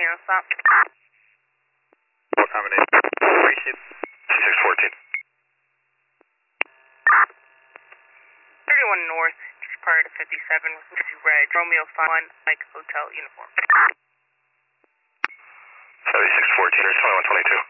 on stop. What combination? 614. 31 North, prior to 57, red, Romeo 51, Mike Hotel uniform. 7614, there's 2122.